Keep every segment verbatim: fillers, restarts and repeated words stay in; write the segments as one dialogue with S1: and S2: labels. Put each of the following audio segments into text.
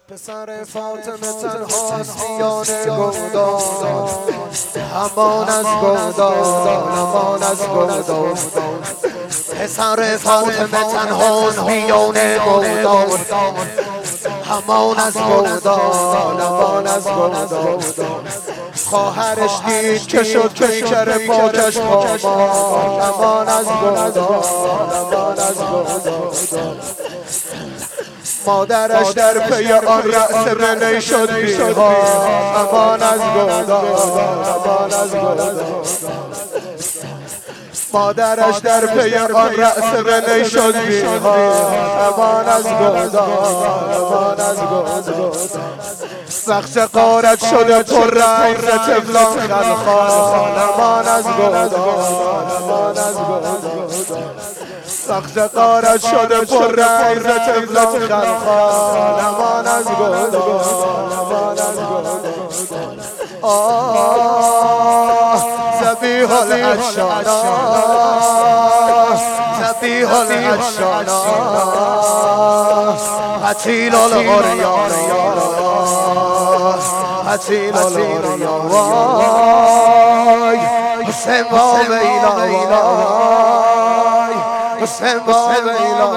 S1: پسر فاطمه تنهاست میان گودان، همان از گودان، همان از گودان. پسر فاطمه تنهاست میان گودان، همان از گودان، همان از گودان. خواهرش دید که شد پیکر پاکش پامان، همان از گودان، همان از گودان. مادرش در پی آن رأس بنی شد بیها، امان از گودان، امان از گودان. مادرش در پی آن رأس بنی شد بیها، امان از گودان، امان از گودان. سخت غارت شده پر رنگ ز طفلان خلخال، امان از گودان، امان از گودان. سخت غارت شده پر رنگ ز طفلان خلخال، امان از گودان، امان از گودان. آه ذبیح العطشانا، ذبیح العطشانا، قتیل العریان، قتیل العریان. وای حسین با ویلا، وای حسین با ویلا،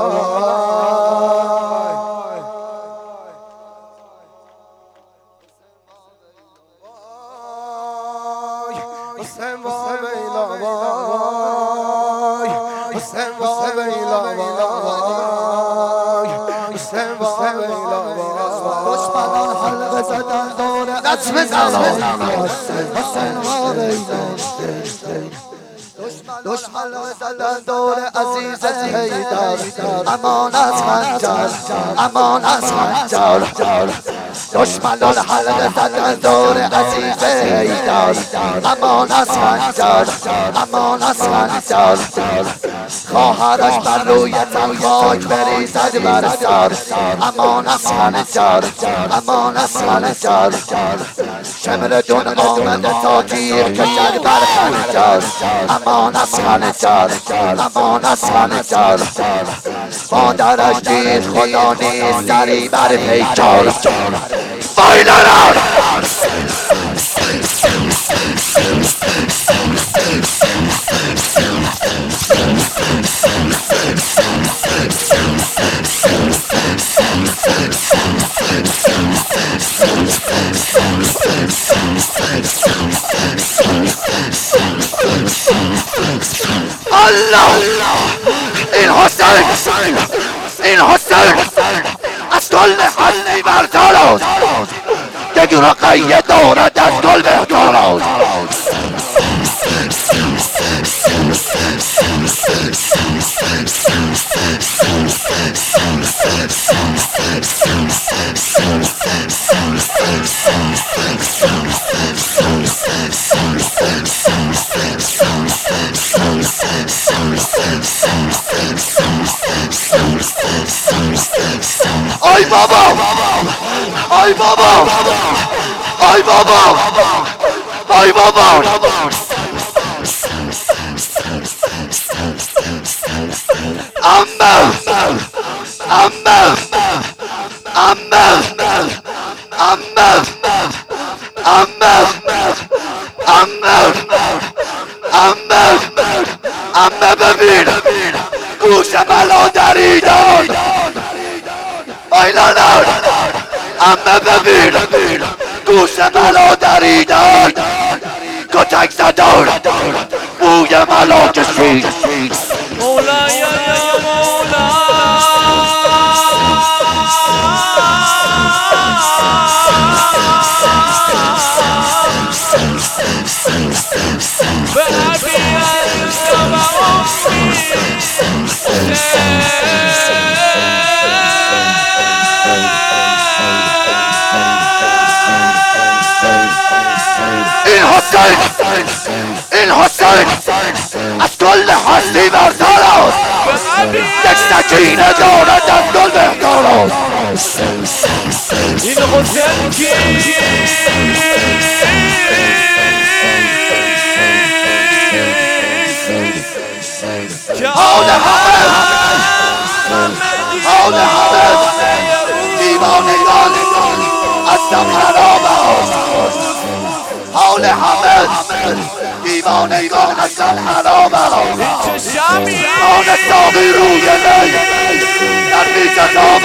S1: حسین با ویلا، وای حسین با ویلا، وای حسین با ویلا. دشمنان حلقه زدن دور نظم زمان، حسین با ویلا. دشمن زدن دور عزیز حیدر، امان از خنجر، امان از خنجر. دشمنان حلقه زدن دور عزیز حیدر، امان از خنجر، امان از خنجر. خواهرش بر روی تن خاک بریزد بر سر، امان از خنجر، امان از خنجر. شمر دون آمده تا تیر کشد بر خنجر، امان از خنجر، امان از خنجر. مادرش دید خدا نیست سری بر پیکر، فایلران الله. این حسین، این حسین از کل حلی برتر است، دگر قیه دارد از کل بهتر است. آی بابا، آی بابا، آی بابا، آی بابا. امم امم امم امم امم امم امم امم. ببین گوش بلا دریدان، آیلانان. امه ببین گوش بلا دریدان، کتک زدان بوی ملا کشید.
S2: مولا یا مولا به ابی انت و امی
S1: این حسین، این حسین از کل هستی برتر است، یک سکینه دارد از کل بهتر است.
S2: این حسین کی
S1: حال همه، حال همه دیوانگان حرام حال همه دیوانگان هستن حرام آن ساقی روی می در میکتاب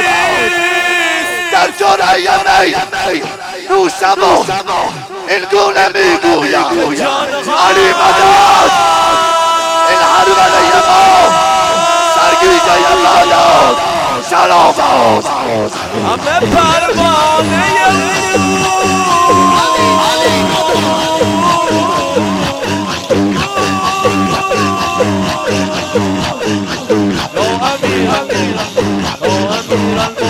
S1: در جرعه می نوشم و این گونه میگویم علی مدد این حرمه ما سرگیجه مدد سلام
S2: همه پروانه رو